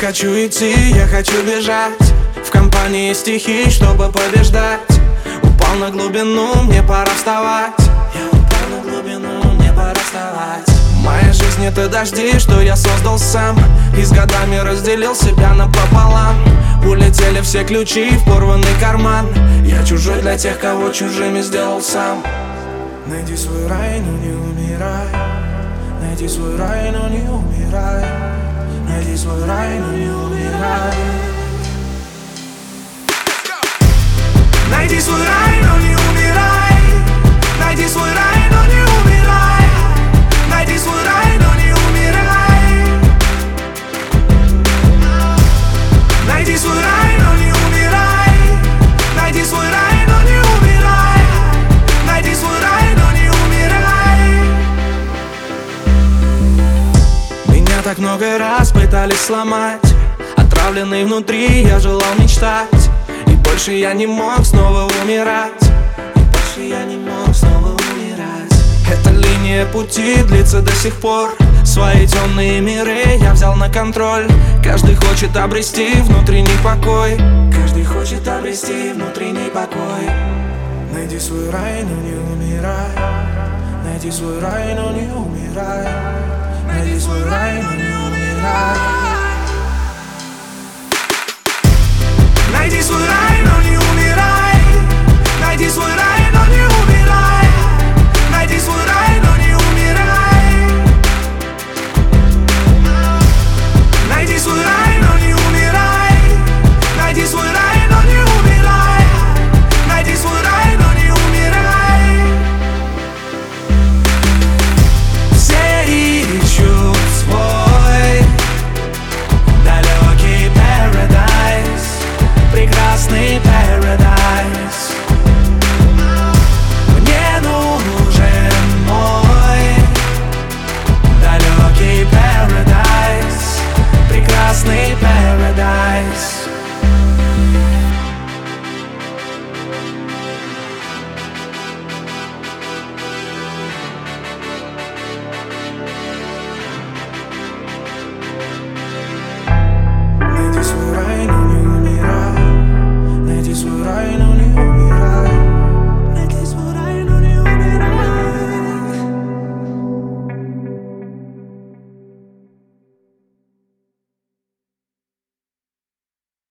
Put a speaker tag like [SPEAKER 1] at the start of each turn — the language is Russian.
[SPEAKER 1] хочу идти, я хочу бежать в компании стихий, чтобы побеждать. Упал на глубину, мне пора вставать. Я упал на глубину, мне пора вставать. Моя жизнь это дожди, что я создал сам, и с годами разделил себя напополам. Улетели все ключи в порванный карман. Я чужой для тех, кого чужими сделал сам. Найди свой рай, но не умирай. Найди свой рай, но не умирай. Найди свой рай, но не умирай. Найди свой рай, но не умирай. Найди свой рай, но не умирай. Найди свой рай, но не умирай. Найди свой рай, но не умирай. Найди свой рай, но не умирай. Найди свой рай, но не умирай. Меня так много раз пытались сломать. Отравленный внутри, я желал мечтать. И больше я не мог снова умирать. И больше я не мог снова умирать. Эта линия пути длится до сих пор. Свои темные миры я взял на контроль. Каждый хочет обрести внутренний покой. Каждый хочет обрести внутренний покой. Найди свой рай, но не умирай. Найди свой рай, но не умирай. Найди свой рай, но не умирай. Найди свой рай, но не